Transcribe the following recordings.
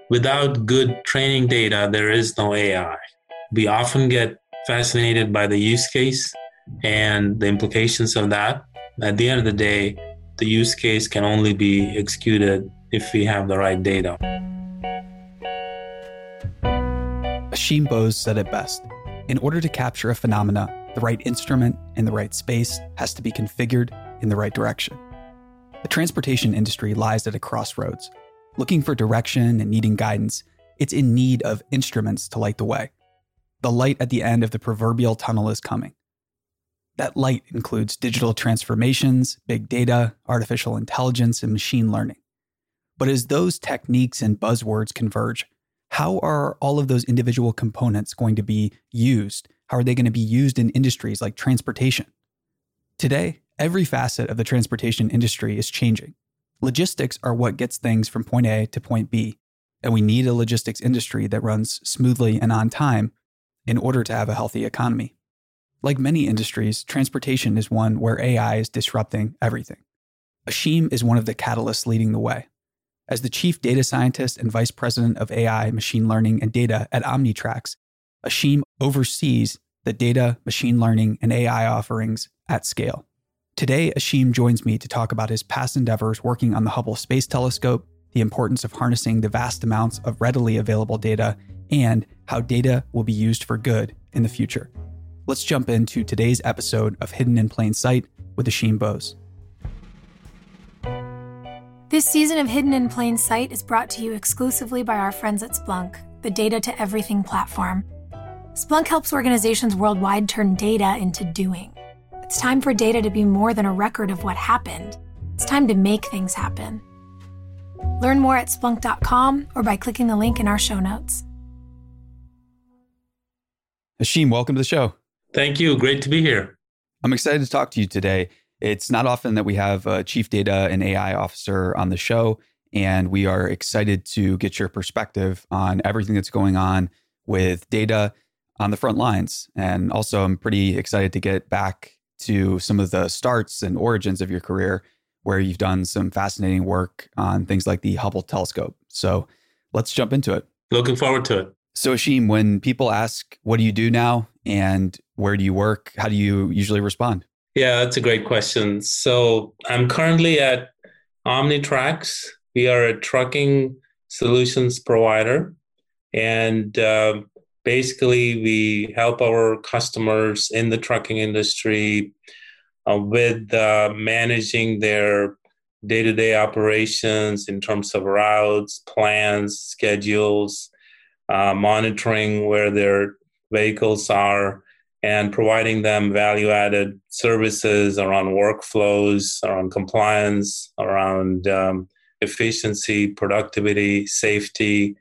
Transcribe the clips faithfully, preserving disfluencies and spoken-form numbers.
Without good training data, there is no A I. We often get fascinated by the use case and the implications of that. At the end of the day, the use case can only be executed if we have the right data. Ashim Bose said it best. In order to capture a phenomena, the right instrument in the right space has to be configured in the right direction. The transportation industry lies at a crossroads. Looking for direction and needing guidance, it's in need of instruments to light the way. The light at the end of the proverbial tunnel is coming. That light includes digital transformations, big data, artificial intelligence, and machine learning. But as those techniques and buzzwords converge, how are all of those individual components going to be used? How are they going to be used in industries like transportation? Today, every facet of the transportation industry is changing. Logistics are what gets things from point A to point B, and we need a logistics industry that runs smoothly and on time in order to have a healthy economy. Like many industries, transportation is one where A I is disrupting everything. Ashim is one of the catalysts leading the way. As the chief data scientist and vice president of A I, machine learning, and data at Omnitracs, Ashim oversees the data, machine learning, and A I offerings at scale. Today, Ashim joins me to talk about his past endeavors working on the Hubble Space Telescope, the importance of harnessing the vast amounts of readily available data, and how data will be used for good in the future. Let's jump into today's episode of Hidden in Plain Sight with Ashim Bose. This season of Hidden in Plain Sight is brought to you exclusively by our friends at Splunk, the Data to Everything platform. Splunk helps organizations worldwide turn data into doing. It's time for data to be more than a record of what happened. It's time to make things happen. Learn more at splunk dot com or by clicking the link in our show notes. Ashim, welcome to the show. Thank you. Great to be here. I'm excited to talk to you today. It's not often that we have a chief data and A I officer on the show, and we are excited to get your perspective on everything that's going on with data on the front lines. And also, I'm pretty excited to get back to some of the starts and origins of your career, where you've done some fascinating work on things like the Hubble telescope. So let's jump into it. Looking forward to it. So Ashim, when people ask, what do you do now and where do you work? How do you usually respond? Yeah, that's a great question. So I'm currently at Omnitracs. We are a trucking solutions provider. And uh, basically, we help our customers in the trucking industry uh, with uh, managing their day-to-day operations in terms of routes, plans, schedules, uh, monitoring where their vehicles are, and providing them value-added services around workflows, around compliance, around um, efficiency, productivity, safety.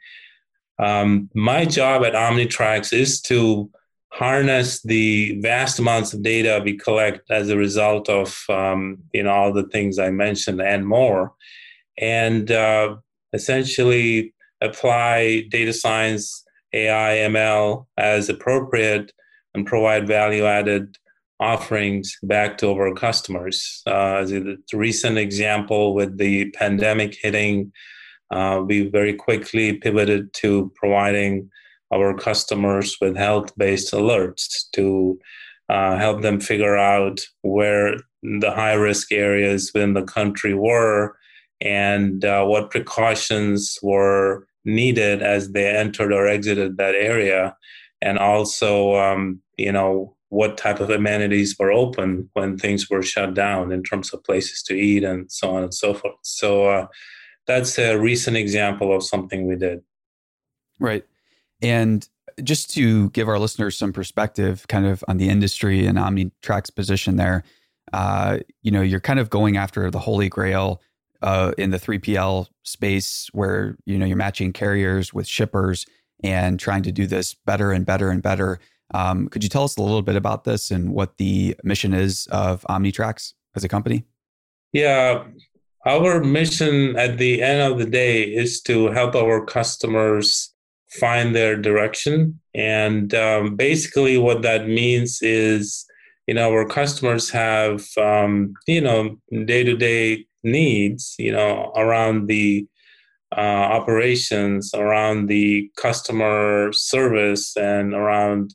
Um, my job at Omnitracs is to harness the vast amounts of data we collect as a result of um, you know all the things I mentioned and more, and uh, essentially apply data science, A I, M L as appropriate, and provide value-added offerings back to our customers. Uh, as a recent example with the pandemic hitting, uh, we very quickly pivoted to providing our customers with health-based alerts to uh, help them figure out where the high-risk areas within the country were and uh, what precautions were needed as they entered or exited that area. And also, um, you know, what type of amenities were open when things were shut down in terms of places to eat and so on and so forth. So uh, that's a recent example of something we did. Right. And just to give our listeners some perspective kind of on the industry and Omnitracs' position there, uh, you know, you're kind of going after the holy grail uh, in the three P L space where, you know, you're matching carriers with shippers and trying to do this better and better and better. Um, could you tell us a little bit about this and what the mission is of Omnitracs as a company? Yeah, our mission at the end of the day is to help our customers find their direction. And um, basically what that means is, you know, our customers have, um, you know, day-to-day needs, you know, around the uh, operations, around the customer service, and around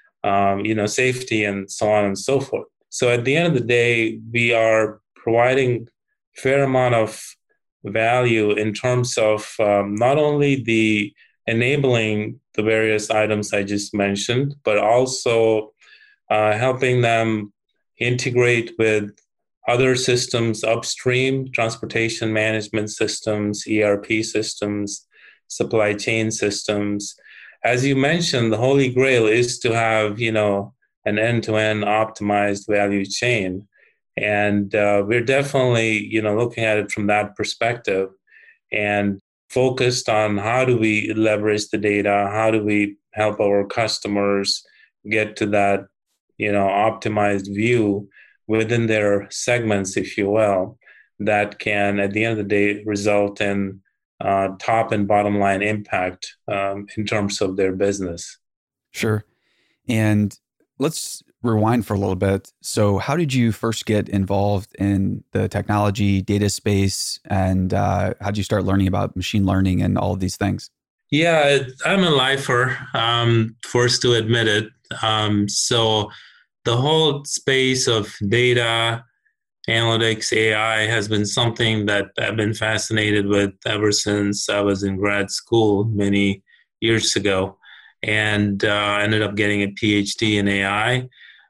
um, you know safety, and so on and so forth. So at the end of the day, we are providing a fair amount of value in terms of um, not only the enabling the various items I just mentioned, but also uh, helping them integrate with other systems upstream, transportation management systems, E R P systems, supply chain systems. As you mentioned, the holy grail is to have, you know, an end-to-end optimized value chain. And uh, we're definitely, you know, looking at it from that perspective and focused on how do we leverage the data, how do we help our customers get to that, you know, optimized view within their segments, if you will, that can, at the end of the day, result in uh, top and bottom line impact um, in terms of their business. Sure. And let's rewind for a little bit. So how did you first get involved in the technology data space, and uh, how did you start learning about machine learning and all of these things? Yeah, I'm a lifer, um, forced to admit it. Um, so the whole space of data, analytics, A I has been something that I've been fascinated with ever since I was in grad school many years ago, and uh, ended up getting a P H D in A I.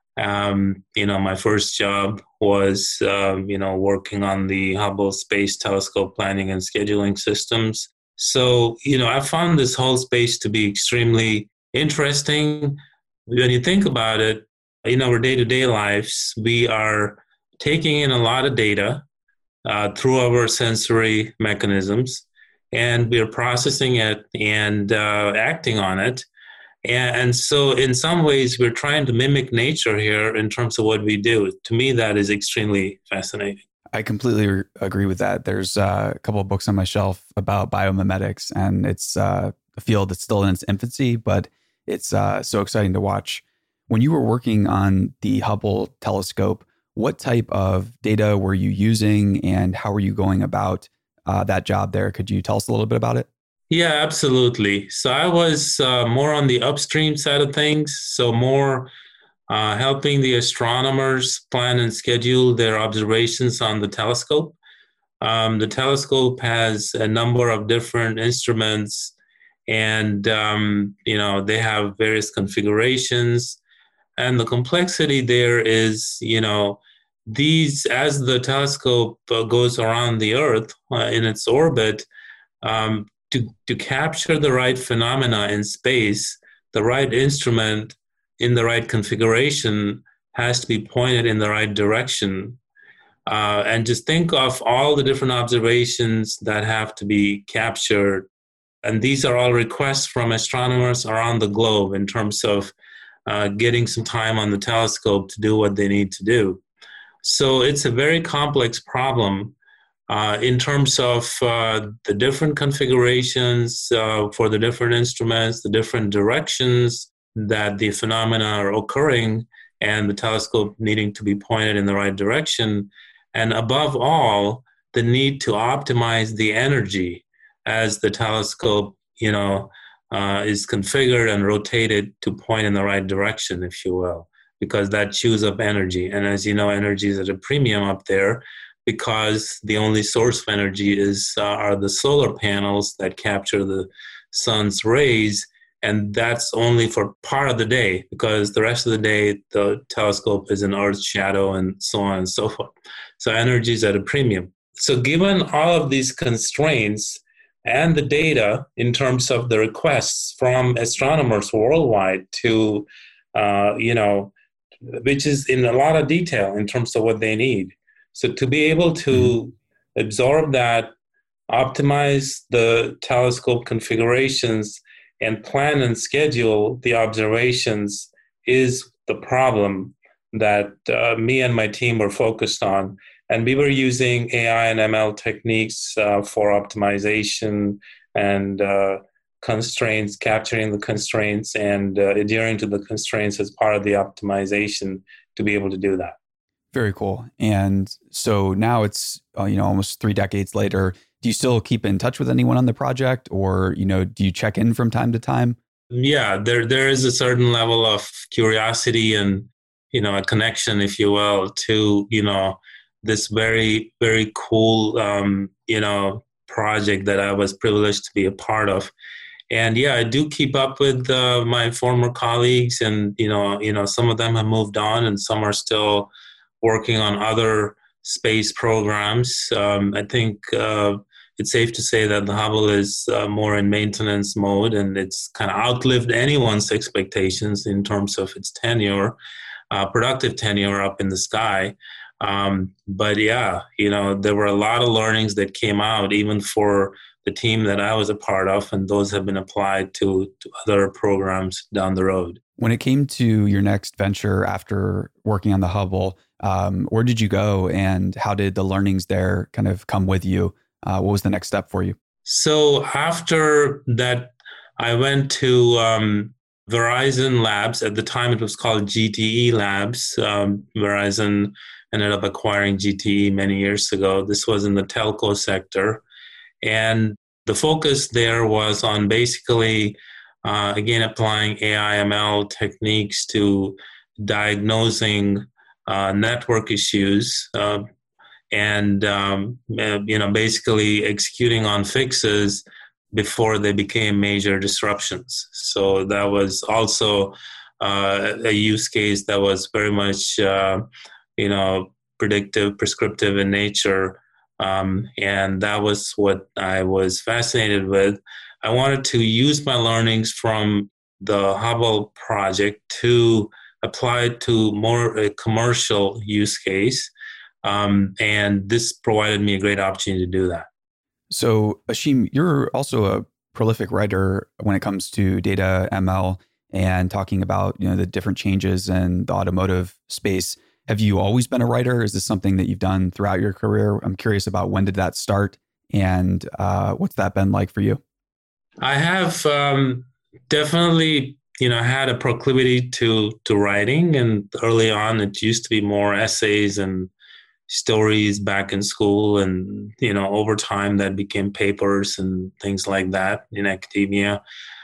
Um, you know, my first job was, um, you know, working on the Hubble Space Telescope planning and scheduling systems. So, you know, I found this whole space to be extremely interesting. When you think about it, in our day-to-day lives, we are taking in a lot of data uh, through our sensory mechanisms, and we're processing it and uh, acting on it. And so in some ways, we're trying to mimic nature here in terms of what we do. To me, that is extremely fascinating. I completely re- agree with that. There's uh, a couple of books on my shelf about biomimetics, and it's uh, a field that's still in its infancy, but it's uh, so exciting to watch. When you were working on the Hubble telescope, what type of data were you using, and how were you going about uh, that job there? Could you tell us a little bit about it? Yeah, absolutely. So I was uh, more on the upstream side of things, so more uh, helping the astronomers plan and schedule their observations on the telescope. Um, the telescope has a number of different instruments, and um, you know they have various configurations. And the complexity there is, you know, these as the telescope uh, goes around the Earth uh, in its orbit. Um, To, to capture the right phenomena in space, the right instrument in the right configuration has to be pointed in the right direction. Uh, and just think of all the different observations that have to be captured. And these are all requests from astronomers around the globe in terms of uh, getting some time on the telescope to do what they need to do. So it's a very complex problem. Uh, in terms of uh, the different configurations uh, for the different instruments, the different directions that the phenomena are occurring, and the telescope needing to be pointed in the right direction. And above all, the need to optimize the energy as the telescope, you know, uh, is configured and rotated to point in the right direction, if you will, because that chews up energy. And as you know, energy is at a premium up there, because the only source of energy is uh, are the solar panels that capture the sun's rays, and that's only for part of the day, because the rest of the day the telescope is in Earth's shadow and so on and so forth. So energy is at a premium. So given all of these constraints and the data in terms of the requests from astronomers worldwide to, uh, you know, which is in a lot of detail in terms of what they need. So to be able to mm-hmm. absorb that, optimize the telescope configurations, and plan and schedule the observations is the problem that uh, me and my team were focused on. And we were using A I and M L techniques uh, for optimization and uh, constraints, capturing the constraints and uh, adhering to the constraints as part of the optimization to be able to do that. Very cool. And so now it's, uh, you know, almost three decades later. Do you still keep in touch with anyone on the project, or, you know, do you check in from time to time? Yeah, there there is a certain level of curiosity and, you know, a connection, if you will, to, you know, this very, very cool, um, you know, project that I was privileged to be a part of. And yeah, I do keep up with uh, my former colleagues, and you know, you know, some of them have moved on, and some are still working on other space programs. Um, I think uh, it's safe to say that the Hubble is uh, more in maintenance mode, and it's kind of outlived anyone's expectations in terms of its tenure, uh, productive tenure up in the sky. Um, but yeah, you know, there were a lot of learnings that came out, even for the team that I was a part of, and those have been applied to, to other programs down the road. When it came to your next venture after working on the Hubble, um, where did you go, and how did the learnings there kind of come with you? Uh, what was the next step for you? So after that, I went to um, Verizon Labs. At the time, it was called G T E Labs. Um, Verizon ended up acquiring G T E many years ago. This was in the telco sector. And the focus there was on basically, uh, again, applying A I M L techniques to diagnosing uh, network issues uh, and, um, uh, you know, basically executing on fixes before they became major disruptions. So that was also uh, a use case that was very much, uh, you know, predictive, prescriptive in nature. Um, and that was what I was fascinated with. I wanted to use my learnings from the Hubble project to apply it to more a commercial use case. Um, and this provided me a great opportunity to do that. So, Ashim, you're also a prolific writer when it comes to data M L and talking about, you know, the different changes in the automotive space. Have you always been a writer? Is this something that you've done throughout your career? I'm curious about when did that start, and uh, what's that been like for you? I have um, definitely, you know, had a proclivity to to writing, and early on, it used to be more essays and stories back in school, and you know, over time, that became papers and things like that in academia.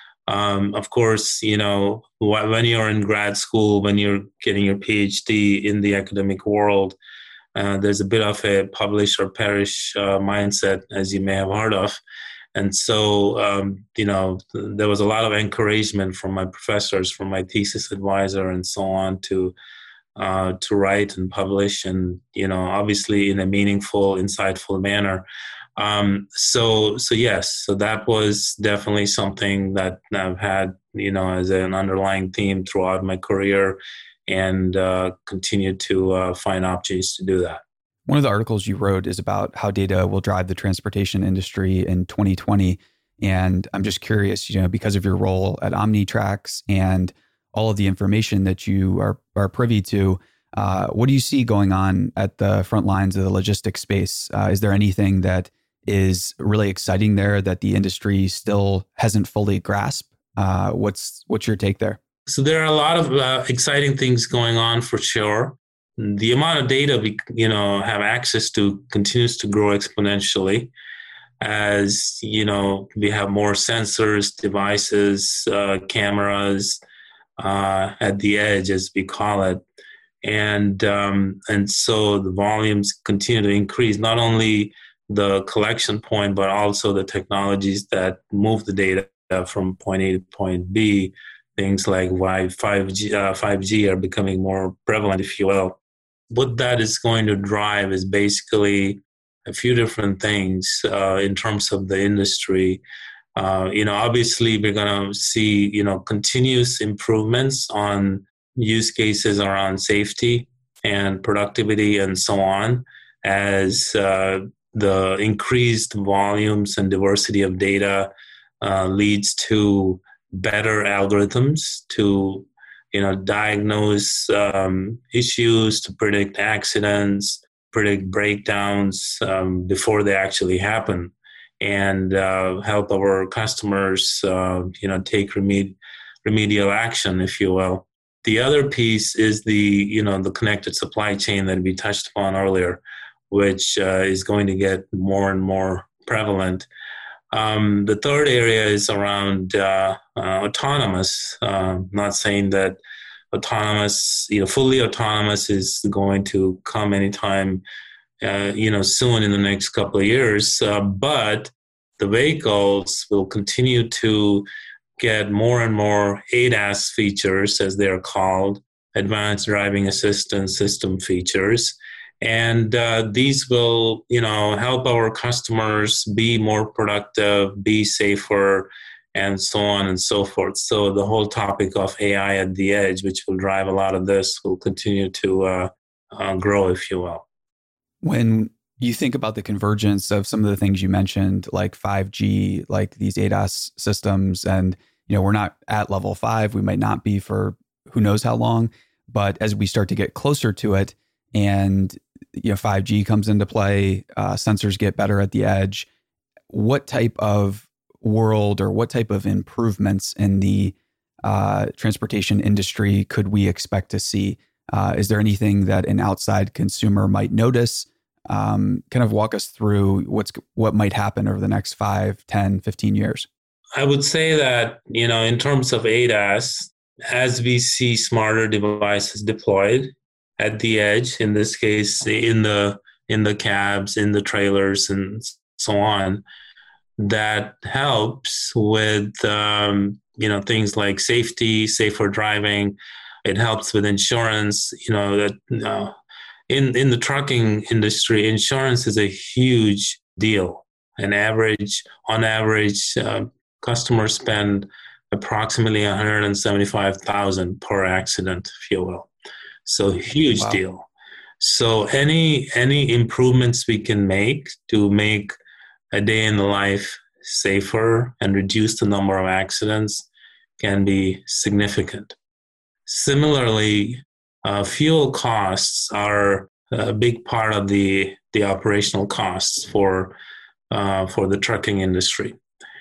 Um, of course, you know, when you're in grad school, when you're getting your PhD in the academic world, uh, there's a bit of a publish or perish uh, mindset, as you may have heard of. And so, um, you know, th- there was a lot of encouragement from my professors, from my thesis advisor, and so on, to uh, to write and publish, and you know, obviously in a meaningful, insightful manner. Um, so, so yes, so that was definitely something that I've had, you know, as an underlying theme throughout my career, and uh, continue to uh, find opportunities to do that. One of the articles you wrote is about how data will drive the transportation industry in twenty twenty. And I'm just curious, you know, because of your role at OmniTrax and all of the information that you are, are privy to, uh, what do you see going on at the front lines of the logistics space? Uh, is there anything that is really exciting there that the industry still hasn't fully grasped? Uh, what's what's your take there? So there are a lot of uh, exciting things going on for sure. The amount of data we, you know, have access to continues to grow exponentially as, you know, we have more sensors, devices, uh, cameras uh, at the edge, as we call it. And um, and so the volumes continue to increase, not only the collection point, but also the technologies that move the data from point A to point B. Things like five G, uh, five G are becoming more prevalent, if you will. What that is going to drive is basically a few different things uh, in terms of the industry. Uh, you know, obviously, we're going to see, you know, continuous improvements on use cases around safety and productivity and so on, as uh, the increased volumes and diversity of data uh, leads to better algorithms to, you know, diagnose um, issues, to predict accidents, predict breakdowns um, before they actually happen, and uh, help our customers, uh, you know, take remed- remedial action, if you will. The other piece is the, you know, the connected supply chain that we touched upon earlier, which uh, is going to get more and more prevalent. Um, the third area is around uh, uh, autonomous. Uh, not saying that autonomous, you know, fully autonomous is going to come anytime, uh, you know, soon in the next couple of years. Uh, but the vehicles will continue to get more and more A D A S features, as they're called, advanced driving assistance system features. And uh, these will, you know, help our customers be more productive, be safer, and so on and so forth. So the whole topic of A I at the edge, which will drive a lot of this, will continue to uh, uh, grow, if you will. When you think about the convergence of some of the things you mentioned, like five G, like these A D A S systems, and you know, we're not at level five, we might not be for who knows how long, but as we start to get closer to it, and you know, five G comes into play, uh, sensors get better at the edge, what type of world or what type of improvements in the uh, transportation industry could we expect to see? Uh, is there anything that an outside consumer might notice? Um, kind of walk us through what's what might happen over the next five, ten, fifteen years. I would say that, you know, in terms of A D A S, as we see smarter devices deployed at the edge, in this case, in the in the cabs, in the trailers, and so on, that helps with um, you know, things like safety, safer driving. It helps with insurance. You know that uh, in in the trucking industry, insurance is a huge deal. An average, on average, uh, customers spend approximately one hundred seventy-five thousand dollars per accident, if you will. So huge wow. deal. So any any improvements we can make to make a day in the life safer and reduce the number of accidents can be significant. Similarly, uh, fuel costs are a big part of the the operational costs for uh, for the trucking industry,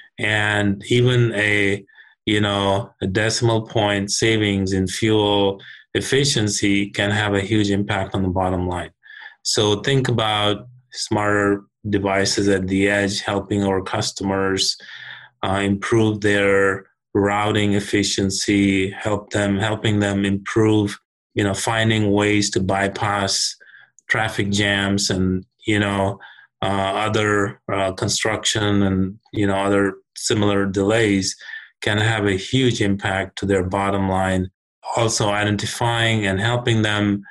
and even a you know a decimal point savings in fuel efficiency can have a huge impact on the bottom line. So think about smarter devices at the edge helping our customers uh, improve their routing efficiency, help them, helping them improve, you know, finding ways to bypass traffic jams and, you know, uh, other uh, construction and, you know, other similar delays can have a huge impact to their bottom line. Also identifying and helping them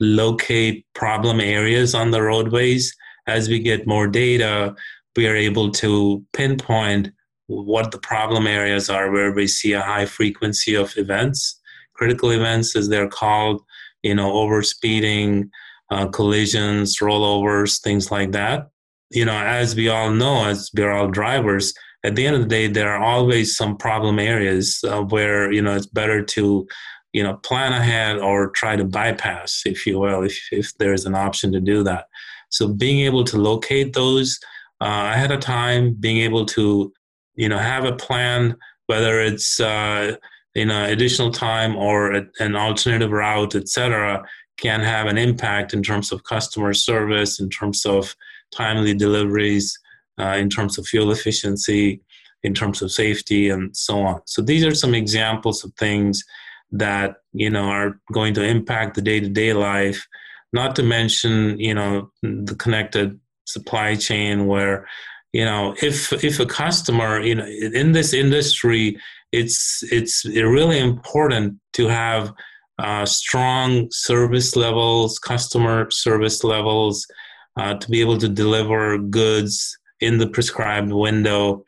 locate problem areas on the roadways. As we get more data, we are able to pinpoint what the problem areas are where we see a high frequency of events, critical events as they're called, you know, overspeeding, uh, collisions, rollovers, things like that. You know, as we all know, as we're all drivers, at the end of the day, there are always some problem areas uh, where, you know, it's better to, you know, plan ahead or try to bypass, if you will, if, if there's an option to do that. So being able to locate those uh, ahead of time, being able to, you know, have a plan, whether it's, uh, you know, additional time or a, an alternative route, et cetera, can have an impact in terms of customer service, in terms of timely deliveries, uh, in terms of fuel efficiency, in terms of safety, and so on. So these are some examples of things that, you know, are going to impact the day-to-day life, not to mention, you know, the connected supply chain where, you know, if if a customer, you know, in this industry, it's it's really important to have uh, strong service levels, customer service levels, uh, to be able to deliver goods in the prescribed window.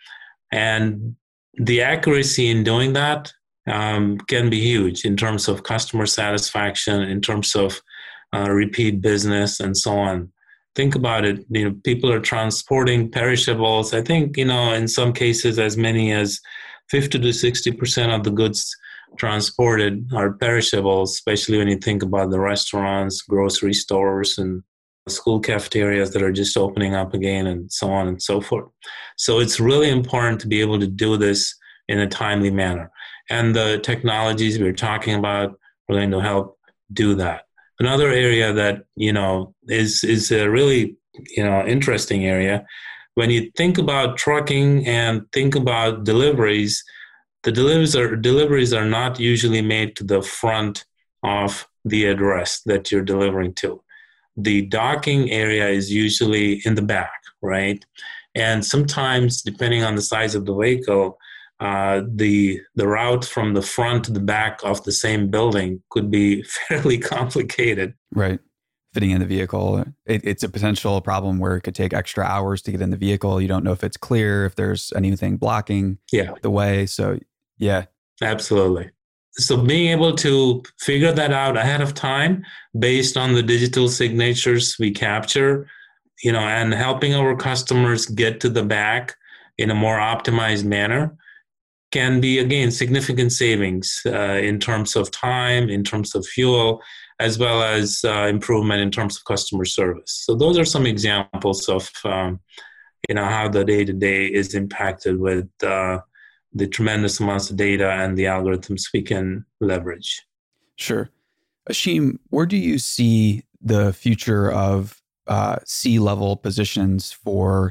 And the accuracy in doing that um, can be huge in terms of customer satisfaction, in terms of uh, repeat business, and so on. Think about it. You know, people are transporting perishables. I think, you know, in some cases, as many as fifty to sixty percent of the goods transported are perishables, especially when you think about the restaurants, grocery stores, and school cafeterias that are just opening up again, and so on and so forth. So it's really important to be able to do this in a timely manner. And the technologies we're talking about are going to help do that. Another area that, you know, is is a really, you know, interesting area when you think about trucking and think about deliveries, the deliveries are deliveries are not usually made to the front of the address that you're delivering to. The docking area is usually in the back, right? And sometimes, depending on the size of the vehicle, uh, the the route from the front to the back of the same building could be fairly complicated. Right. Fitting in the vehicle. It, it's a potential problem where it could take extra hours to get in the vehicle. You don't know if it's clear, if there's anything blocking yeah. the way. So, yeah. Absolutely. So being able to figure that out ahead of time based on the digital signatures we capture, you know, and helping our customers get to the back in a more optimized manner can be, again, significant savings uh, in terms of time, in terms of fuel, as well as uh, improvement in terms of customer service. So those are some examples of, um, you know, how the day-to-day is impacted with uh, the tremendous amounts of data and the algorithms we can leverage. Sure. Ashim, where do you see the future of uh, C-level positions for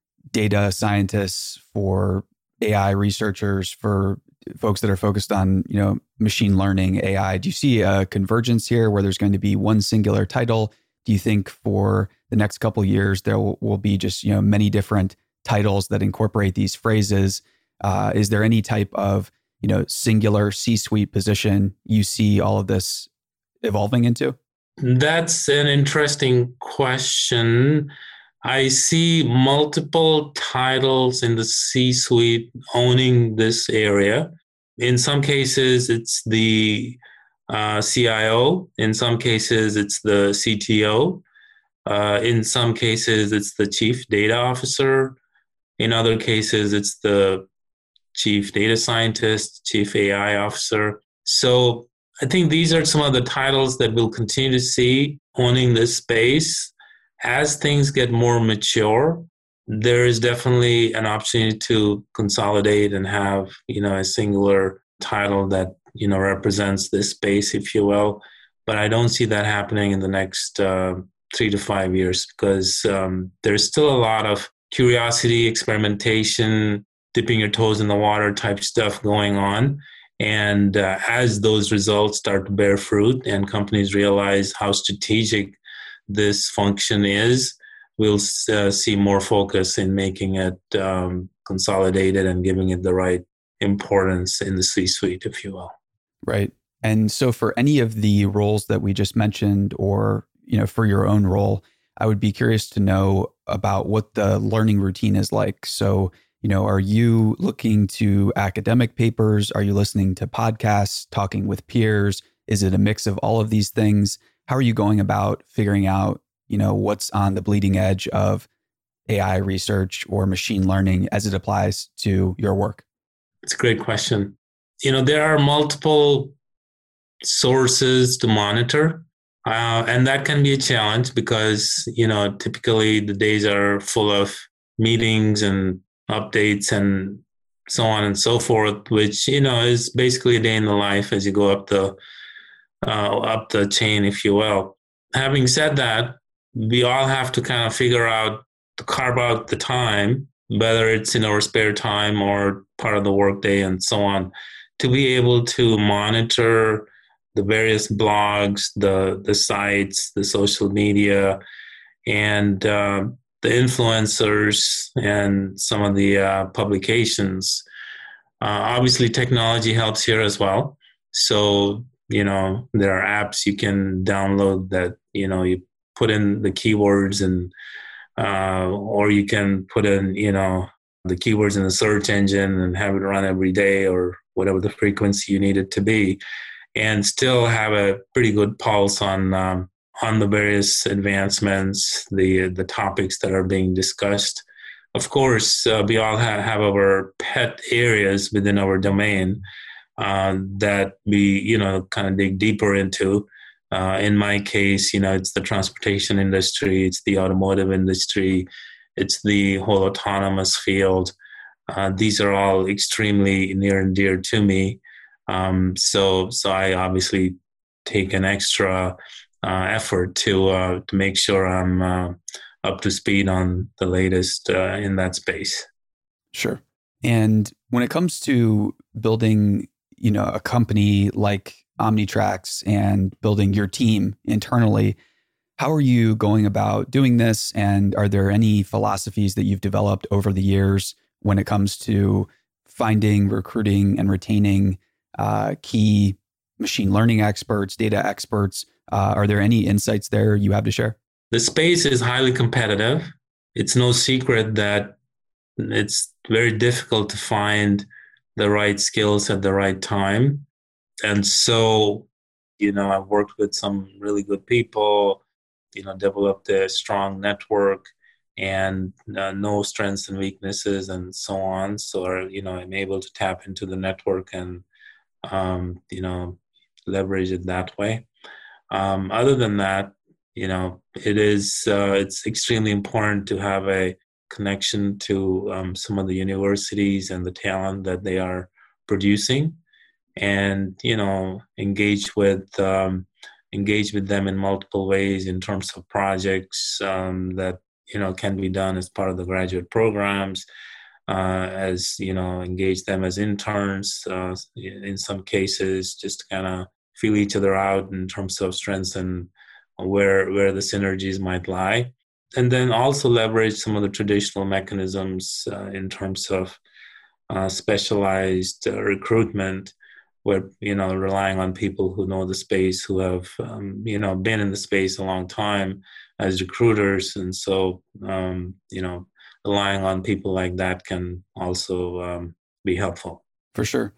data scientists, for A I researchers, for folks that are focused on, you know, machine learning, A I? Do you see a convergence here where there's going to be one singular title? Do you think for the next couple of years there will, will be just, you know, many different titles that incorporate these phrases? Uh, is there any type of, you know, singular C-suite position you see all of this evolving into? That's an interesting question. I see multiple titles in the C-suite owning this area. In some cases, it's the uh, C I O. In some cases, it's the C T O. Uh, in some cases, it's the Chief Data Officer. In other cases, it's the Chief Data Scientist, Chief A I Officer. So I think these are some of the titles that we'll continue to see owning this space. As things get more mature, there is definitely an opportunity to consolidate and have, you know, a singular title that, you know, represents this space, if you will. But I don't see that happening in the next uh, three to five years because um, there's still a lot of curiosity, experimentation, dipping your toes in the water type stuff going on. And uh, as those results start to bear fruit and companies realize how strategic this function is, we'll uh, see more focus in making it um, consolidated and giving it the right importance in the C-suite, if you will. Right. And so for any of the roles that we just mentioned, or, you know, for your own role, I would be curious to know about what the learning routine is like. So, you know, are you looking to academic papers? Are you listening to podcasts, talking with peers? Is it a mix of all of these things? How are you going about figuring out, you know, what's on the bleeding edge of A I research or machine learning as it applies to your work? It's a great question. You know, there are multiple sources to monitor, uh, and that can be a challenge because, you know, typically the days are full of meetings and updates and so on and so forth, which, you know, is basically a day in the life as you go up the uh, up the chain, if you will. Having said that, we all have to kind of figure out to carve out the time, whether it's in our spare time or part of the workday and so on, to be able to monitor the various blogs, the the sites, the social media, and uh, the influencers and some of the uh, publications. Uh, obviously, technology helps here as well. So, you know, there are apps you can download that, you know, you put in the keywords and, uh, or you can put in, you know, the keywords in the search engine and have it run every day or whatever the frequency you need it to be, and still have a pretty good pulse on um, on the various advancements, the the topics that are being discussed. Of course, uh, we all have, have our pet areas within our domain uh, that we, you know, kind of dig deeper into. Uh, in my case, you know, it's the transportation industry, it's the automotive industry, it's the whole autonomous field. Uh, these are all extremely near and dear to me. Um, so, so I obviously take an extra uh, effort to uh, to make sure I'm uh, up to speed on the latest uh, in that space. Sure. And when it comes to building, you know, a company like Omnitracs and building your team internally, how are you going about doing this? And are there any philosophies that you've developed over the years when it comes to finding, recruiting, and retaining uh, key machine learning experts, data experts? Uh, are there any insights there you have to share? The space is highly competitive. It's no secret that it's very difficult to find the right skills at the right time. And so, you know, I've worked with some really good people, you know, developed a strong network and uh, know strengths and weaknesses and so on. So, you know, I'm able to tap into the network and, um, you know, leverage it that way. Um, other than that, you know, it is, uh, it's extremely important to have a connection to um, some of the universities and the talent that they are producing, and you know, engage with um, engage with them in multiple ways in terms of projects um, that you know can be done as part of the graduate programs, uh, as you know, engage them as interns uh, in some cases, just to kind of feel each other out in terms of strengths and where where the synergies might lie. And then also leverage some of the traditional mechanisms uh, in terms of uh, specialized uh, recruitment, where, you know, relying on people who know the space, who have, um, you know, been in the space a long time as recruiters. And so, um, you know, relying on people like that can also um, be helpful. For sure.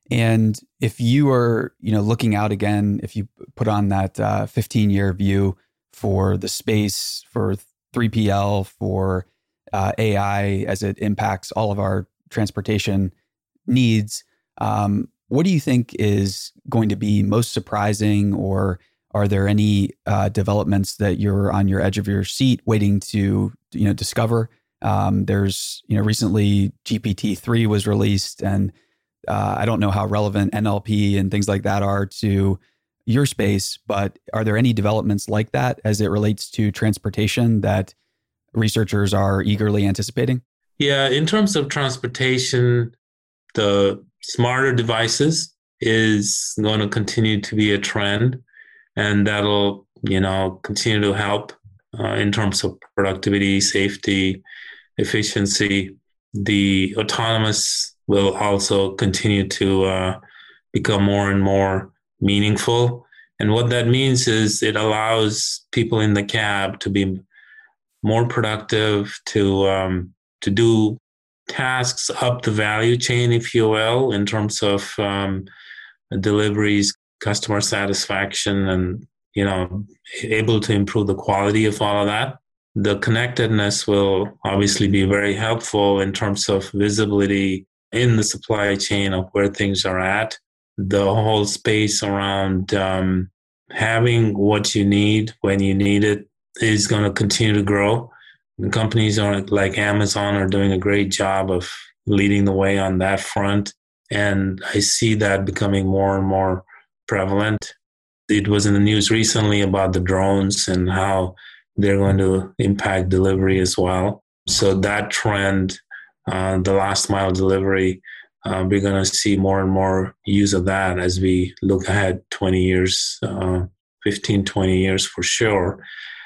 And if you are, you know, looking out again, if you put on that uh, fifteen-year view for the space, for three P L, for uh, A I as it impacts all of our transportation needs, um, what do you think is going to be most surprising, or are there any uh, developments that you're on your edge of your seat waiting to, you know, discover? Um, there's, you know, recently G P T three was released, and uh, I don't know how relevant N L P and things like that are to your space, but are there any developments like that as it relates to transportation that researchers are eagerly anticipating? Yeah, in terms of transportation, the smarter devices is going to continue to be a trend, and that'll, you know, continue to help uh, in terms of productivity, safety, efficiency. The autonomous will also continue to uh, become more and more meaningful. And what that means is it allows people in the cab to be more productive, to um, to do tasks up the value chain, if you will, in terms of um, deliveries, customer satisfaction, and, you know, able to improve the quality of all of that. The connectedness will obviously be very helpful in terms of visibility in the supply chain of where things are at. The whole space around um, having what you need when you need it is going to continue to grow. And companies are, like Amazon, are doing a great job of leading the way on that front. And I see that becoming more and more prevalent. It was in the news recently about the drones and how they're going to impact delivery as well. So that trend, uh, the last mile delivery, uh, we're going to see more and more use of that as we look ahead twenty years, uh, fifteen, twenty years for sure.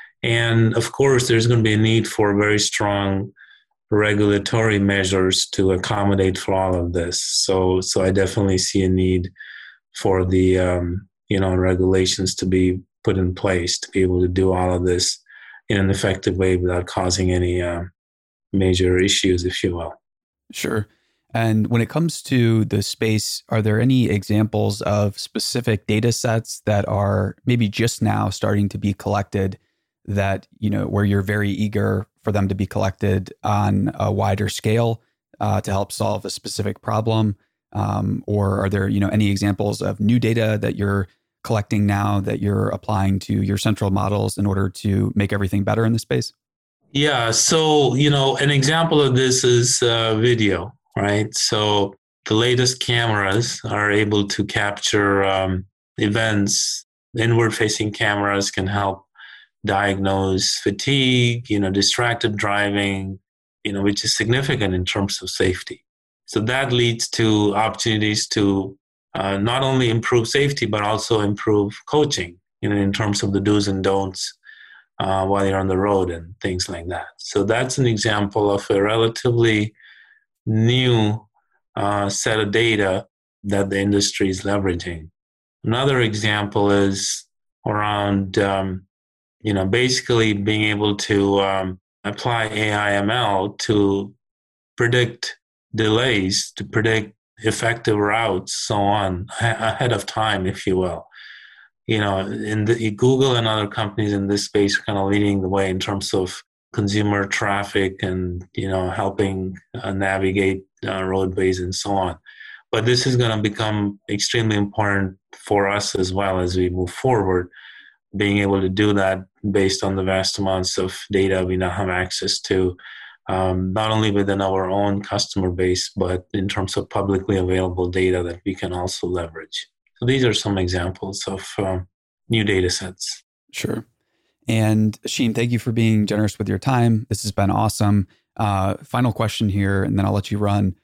And of course, there's going to be a need for very strong regulatory measures to accommodate for all of this. So, so I definitely see a need for the um, you know regulations to be put in place to be able to do all of this in an effective way without causing any uh, major issues, if you will. Sure. And when it comes to the space, are there any examples of specific data sets that are maybe just now starting to be collected that, you know, where you're very eager for them to be collected on a wider scale uh, to help solve a specific problem? Um, or are there, you know, any examples of new data that you're collecting now that you're applying to your central models in order to make everything better in the space? Yeah. So, you know, an example of this is uh, video, right? So the latest cameras are able to capture um, events. Inward-facing cameras can help diagnose fatigue, you know, distracted driving, you know, which is significant in terms of safety. So that leads to opportunities to uh, not only improve safety, but also improve coaching, you know, in terms of the do's and don'ts uh, while you're on the road and things like that. So that's an example of a relatively new uh, set of data that the industry is leveraging. Another example is around, um, you know, basically being able to um, apply A I M L to predict delays, to predict effective routes, so on, ahead of time, if you will. You know, in the, Google and other companies in this space are kind of leading the way in terms of consumer traffic and, you know, helping uh, navigate uh, roadways and so on. But this is going to become extremely important for us as well as we move forward, being able to do that based on the vast amounts of data we now have access to, um, not only within our own customer base, but in terms of publicly available data that we can also leverage. So these are some examples of um, new data sets. Sure. And Ashim, thank you for being generous with your time. This has been awesome. Uh, final question here, and then I'll let you run.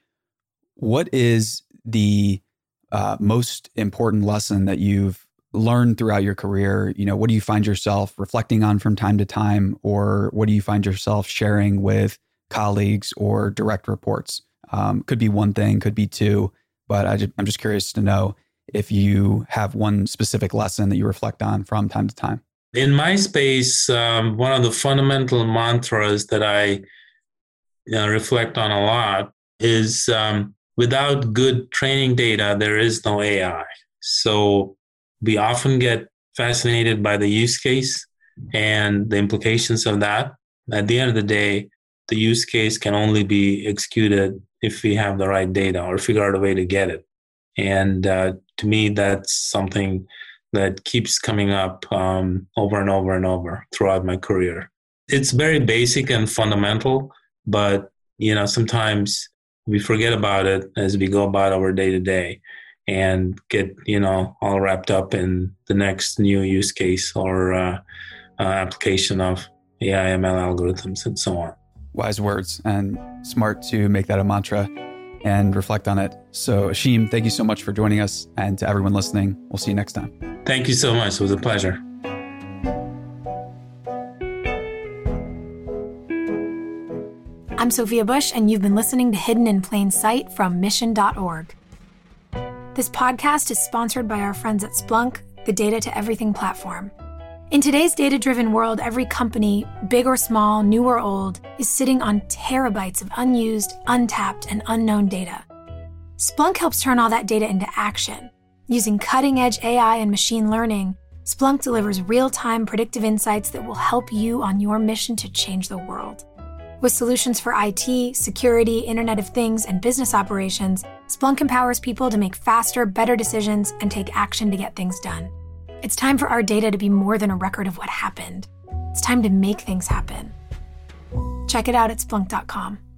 What is the uh, most important lesson that you've learned throughout your career? You know, what do you find yourself reflecting on from time to time, or what do you find yourself sharing with colleagues or direct reports? Um, could be one thing, could be two, but I just, I'm just curious to know if you have one specific lesson that you reflect on from time to time. In my space, um, one of the fundamental mantras that I you know, reflect on a lot is um, without good training data, there is no A I. So we often get fascinated by the use case and the implications of that. At the end of the day, the use case can only be executed if we have the right data or figure out a way to get it. And uh, to me, that's something that keeps coming up um, over and over and over throughout my career. It's very basic and fundamental, but you know, sometimes we forget about it as we go about our day to day and get, you know, all wrapped up in the next new use case or uh, uh, application of A I M L algorithms and so on. Wise words, and smart to make that a mantra and reflect on it. So Ashim, thank you so much for joining us, and to everyone listening, we'll see you next time. Thank you so much. It was a pleasure. I'm Sophia Bush, and you've been listening to Hidden in Plain Sight from mission dot org. This podcast is sponsored by our friends at Splunk, the Data to Everything platform. In today's data-driven world, every company, big or small, new or old, is sitting on terabytes of unused, untapped, and unknown data. Splunk helps turn all that data into action. Using cutting-edge A I and machine learning, Splunk delivers real-time predictive insights that will help you on your mission to change the world. With solutions for I T, security, Internet of Things, and business operations, Splunk empowers people to make faster, better decisions and take action to get things done. It's time for our data to be more than a record of what happened. It's time to make things happen. Check it out at splunk dot com.